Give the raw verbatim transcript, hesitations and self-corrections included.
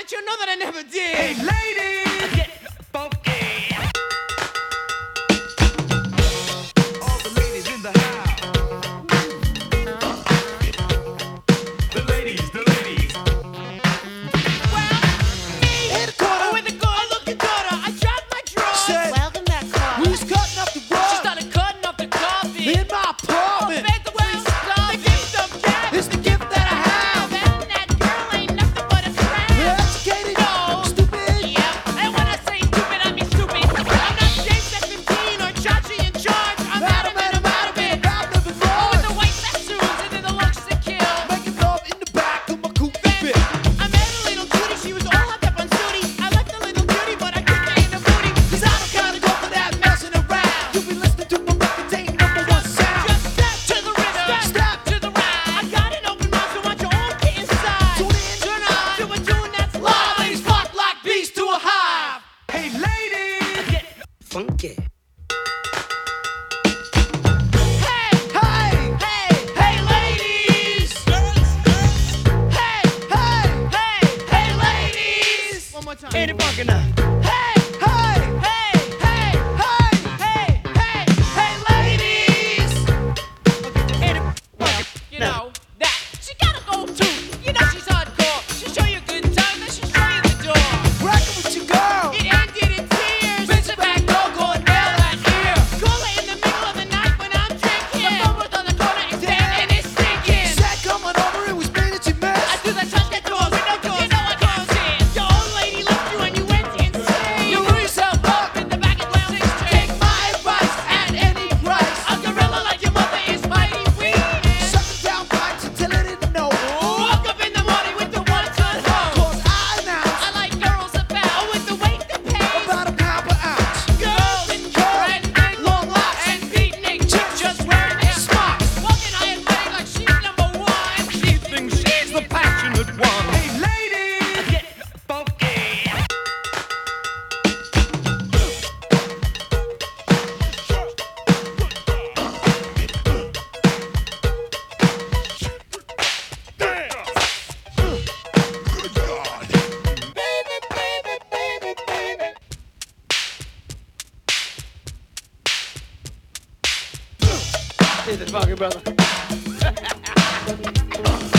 let you know that I never did. Hey, ladies, get funky. All the ladies in the house. The ladies, the ladies. Well, me, Hey, Dakota. with a good-looking daughter, I dropped my drawers. Said, Welcome back, Carl. we was cutting up the She rug started cutting up the coffee. in my apartment. Fed the world the gift of gab. It's the gift that I have. And that girl ain't nothing but a crab. Educated, No. stupid. Yeah, and when I say stupid, I mean stupid. I'm not James at fifteen or Chachi in charge. I'm Madam, Madam, madam, Madam, madam, Madam. madam, Oh, with madam, the white tattoos and then the looks to kill. making love in the back of my coupe Then fit. I met a little cutie, she was all hopped up on Sooty. I liked the little cutie, but I kicked her in the booty. Cause I don't gotta go for that messing around. You be listening to my record, take number one sound. Just step to the rhythm, Step. to the right. I got an open mouth, so want you all get inside. Tune in. Turn on to a tune that's Live, live. ladies, flock like bees to a hive. Hey, ladies, get Funky. Hey, Hey, hey, hey, ladies. Hey, hey, hey, hey, ladies. One more time. ain't it funky now? Hey, hey, hey, hey, hey. hey, hey, hey, ladies. Ain't it funky You now? know that she gotta go too. You know she's hardcore. She'll show you a good time, then she'll show you the door. Rockin' with your girl. It ended in tears. Bitch, back, go, go, and nail that ear. Call her in the middle of the night when I'm drinking. The phone was on the corner, it's dead and it's stinking. Said coming over, it was me that you I missed. do the touch that doors, window doors, you know what comes in. Your old lady left you and you went insane. You blew yourself up in the back of lounge Take train. my advice at any price. A gorilla like your mother is mighty weak. Sucking down pipes until it didn't know. Woke up in the morning with the one-ton hose. Cause I announced I like girls about with the weight that pays. about a pound per ounce. Girls and trending, Long locks. and beatnik chicks just wearing their smocks. Walking high and mighty like she's number one. She thinks she's the passionate one. Hey, ladies, get funky. Is it funky, brother?